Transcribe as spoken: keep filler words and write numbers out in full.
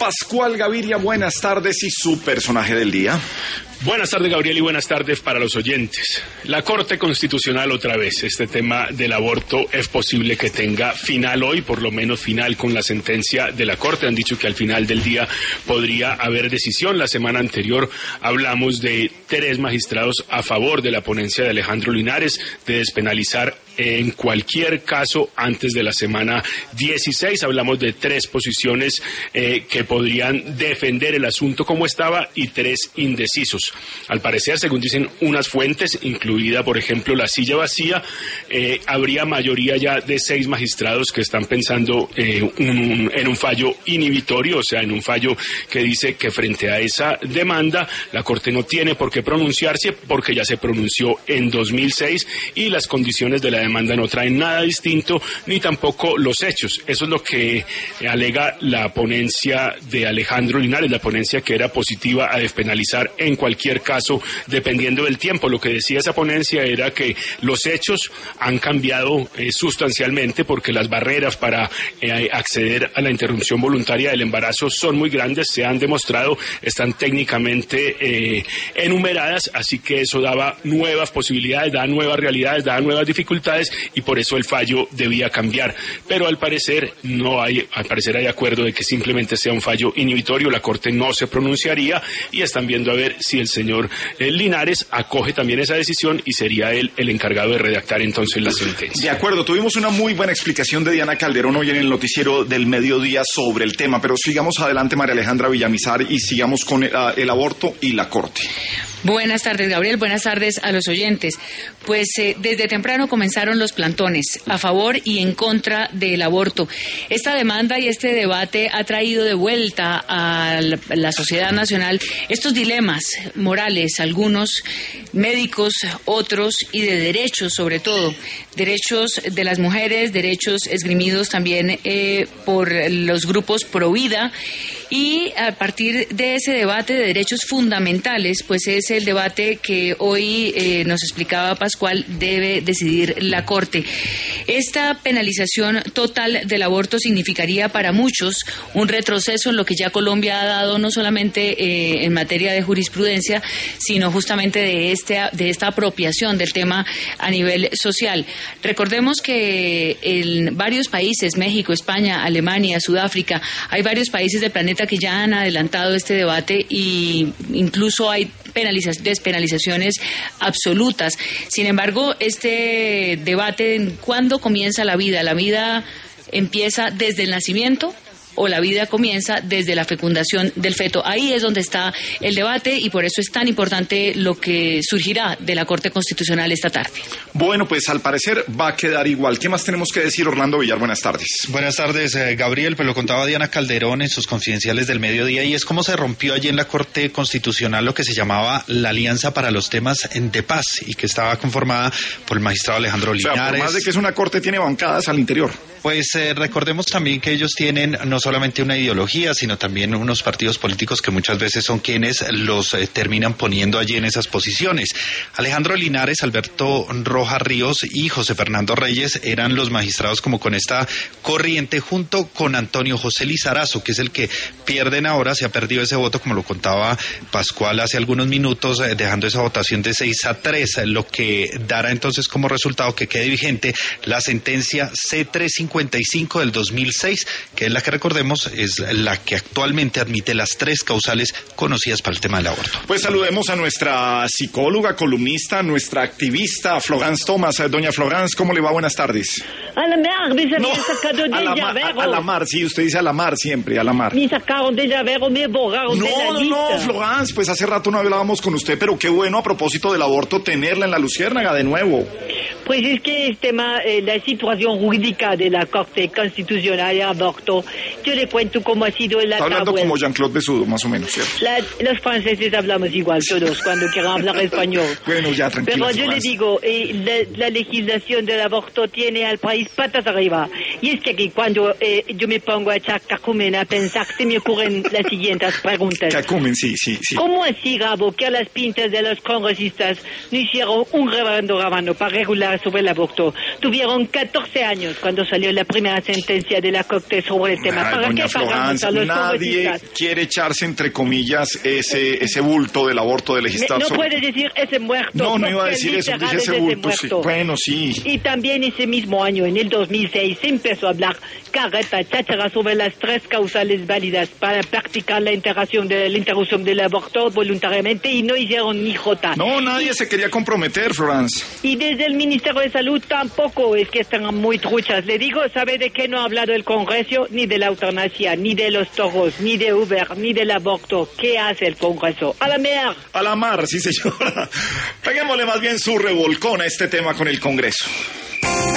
Pascual Gaviria, buenas tardes y su personaje del día. Buenas tardes, Gabriel, y buenas tardes para los oyentes. La Corte Constitucional otra vez. Este tema del aborto es posible que tenga final hoy, por lo menos final con la sentencia de la Corte. Han dicho que al final del día podría haber decisión. La semana anterior hablamos de tres magistrados a favor de la ponencia de Alejandro Linares de despenalizar en cualquier caso antes de la semana dieciséis. Hablamos de tres posiciones eh, que podrían defender el asunto como estaba y tres indecisos. Al parecer, según dicen unas fuentes, incluida por ejemplo la silla vacía, eh, habría mayoría ya de seis magistrados que están pensando eh, un, en un fallo inhibitorio, o sea, en un fallo que dice que frente a esa demanda la Corte no tiene por qué pronunciarse porque ya se pronunció en dos mil seis y las condiciones de la demanda no traen nada distinto ni tampoco los hechos. Eso es lo que alega la ponencia de Alejandro Linares, la ponencia que era positiva a despenalizar en cualquier caso, dependiendo del tiempo. Lo que decía esa ponencia era que los hechos han cambiado eh, sustancialmente porque las barreras para eh, acceder a la interrupción voluntaria del embarazo son muy grandes, se han demostrado, están técnicamente eh, enumeradas, así que eso daba nuevas posibilidades, daba nuevas realidades, daba nuevas dificultades y por eso el fallo debía cambiar. Pero al parecer no hay, al parecer hay acuerdo de que simplemente sea un fallo inhibitorio, la Corte no se pronunciaría y están viendo a ver si el señor eh, Linares acoge también esa decisión y sería él el encargado de redactar entonces la sentencia. De acuerdo, tuvimos una muy buena explicación de Diana Calderón hoy en el noticiero del mediodía sobre el tema, pero sigamos adelante, María Alejandra Villamizar, y sigamos con el, uh, el aborto y la Corte. Buenas tardes, Gabriel. Buenas tardes a los oyentes. Pues eh, desde temprano comenzaron los plantones a favor y en contra del aborto. Esta demanda y este debate ha traído de vuelta a la, la sociedad nacional estos dilemas morales, algunos médicos, otros y de derechos sobre todo. Derechos de las mujeres, derechos esgrimidos también eh, por los grupos pro vida. Y a partir de ese debate de derechos fundamentales, pues es el debate que hoy eh, nos explicaba Pascual, debe decidir la Corte. Esta penalización total del aborto significaría para muchos un retroceso en lo que ya Colombia ha dado, no solamente eh, en materia de jurisprudencia, sino justamente de, este, de esta apropiación del tema a nivel social. Recordemos que en varios países, México, España, Alemania, Sudáfrica, hay varios países del planeta que ya han adelantado este debate y incluso hay penaliza- despenalizaciones absolutas. Sin embargo, este debate en cuándo comienza la vida, la vida empieza desde el nacimiento o la vida comienza desde la fecundación del feto. Ahí es donde está el debate y por eso es tan importante lo que surgirá de la Corte Constitucional esta tarde. Bueno, pues al parecer va a quedar igual. ¿Qué más tenemos que decir, Orlando Villar? Buenas tardes. Buenas tardes, eh, Gabriel. Pues lo contaba Diana Calderón en sus confidenciales del mediodía y es cómo se rompió allí en la Corte Constitucional lo que se llamaba la Alianza para los Temas de Paz y que estaba conformada por el magistrado Alejandro Linares. O sea, por más de que es una Corte, tiene bancadas al interior. Pues eh, recordemos también que ellos tienen no solamente una ideología, sino también unos partidos políticos que muchas veces son quienes los eh, terminan poniendo allí en esas posiciones. Alejandro Linares, Alberto Rojas Ríos y José Fernando Reyes eran los magistrados como con esta corriente junto con Antonio José Lizarazo, que es el que pierden ahora, se ha perdido ese voto, como lo contaba Pascual hace algunos minutos, eh, dejando esa votación de seis a tres, lo que dará entonces como resultado que quede vigente la sentencia C trescientos cincuenta y cinco del dos mil seis, que es la que recordemos es la que actualmente admite las tres causales conocidas para el tema del aborto. Pues saludemos a nuestra psicóloga, columnista, nuestra activista, Florence Thomas. Doña Florence, ¿cómo le va? Buenas tardes. A la mar, me No, habían sacado de a la, ma- a, a la mar, sí, usted dice a la mar siempre, a la mar. Me sacaron de llavero, me borraron No, de la no, lista. no, Florence, pues hace rato no hablábamos con usted, pero qué bueno a propósito del aborto tenerla en la Luciérnaga de nuevo. Pues es que el tema, eh, la situación jurídica de la Corte Constitucional de aborto, yo le cuento cómo ha sido la Está hablando tabla. como Jean-Claude Besudo, más o menos, ¿cierto? La, los franceses hablamos igual todos cuando quieran hablar español. Bueno, ya, tranquila, Pero yo le Florence. digo, eh, la, la legislación del aborto tiene al país patas arriba. Y es que aquí, cuando eh, yo me pongo a echar cacumen a pensar, se me ocurren las siguientes preguntas. Cacumen, sí, sí, sí. ¿Cómo así, Gabo, que a las pintas de los congresistas no hicieron un reverendo rabano para regular la, sobre el aborto. Tuvieron catorce años cuando salió la primera sentencia de la Corte sobre el tema. Ay, ¿Para doña qué pagamos Florence, a los nadie congresistas? quiere echarse entre comillas ese ese bulto del aborto de legislar. Me, no sobre... puede decir ese muerto. No, no iba a porque decir eso, literal dije ese es bulto. Sí. muerto. Bueno, sí. Y también ese mismo año, en el dos mil seis, se empezó a hablar carreta, cháchara sobre las tres causales válidas para practicar la interrupción, de, la interrupción del aborto voluntariamente y no hicieron ni jota. No, nadie se quería comprometer, Florence. Y desde el Ministerio de Salud tampoco, es que están muy truchas. Le digo, ¿sabe de qué no ha hablado el Congreso? Ni de la eutanasia, ni de los toros, ni de Uber, ni del aborto. ¿Qué hace el Congreso? A la mer. A la mar, sí señora. Peguémosle más bien su revolcón a este tema con el Congreso.